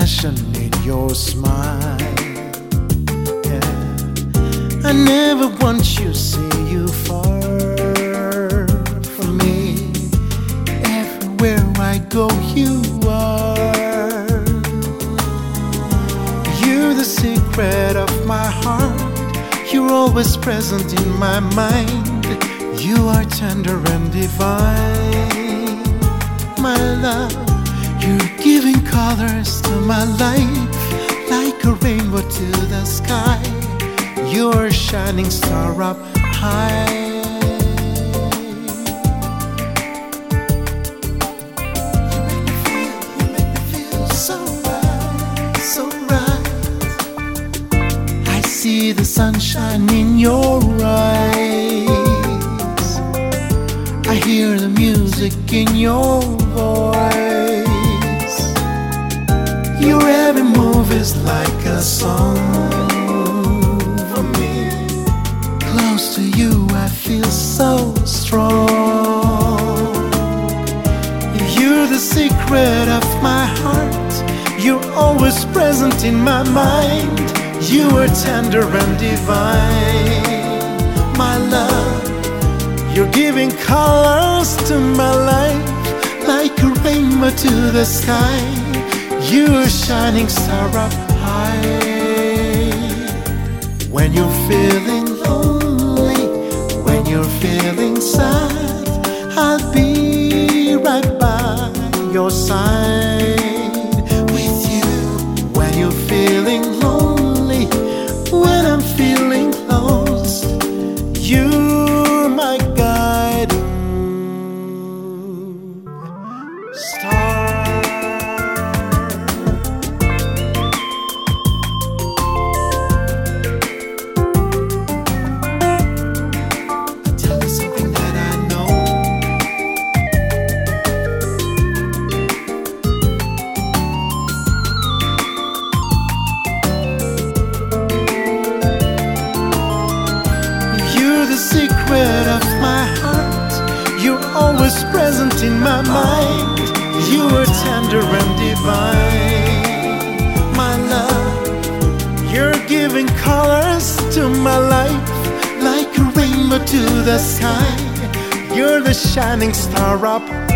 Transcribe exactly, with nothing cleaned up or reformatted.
passion in your smile. Yeah. I never want you to see you far from me. Everywhere I go, you are. You're the secret of my heart. You're always present in my mind. You are tender and divine, my love. You're giving colors to my life, like a rainbow to the sky. You're a shining star up high. You make me feel, you make me feel so right, so right. I see the sunshine in your eyes. I hear the music in your voice. Your every move is like a song for me. Close to you I feel so strong. You're the secret of my heart. You're always present in my mind. You are tender and divine, my love. You're giving colors to my life, like a rainbow to the sky. You're a shining star up high. When you're feeling lonely, when you're feeling sad, I'll be right by your side with you. When you're feeling lonely, when I'm feeling lost, you're my guiding star. The secret of my heart. You're always present in my mind. You are tender and divine, my love. You're giving colors to my life, like a rainbow to the sky. You're the shining star up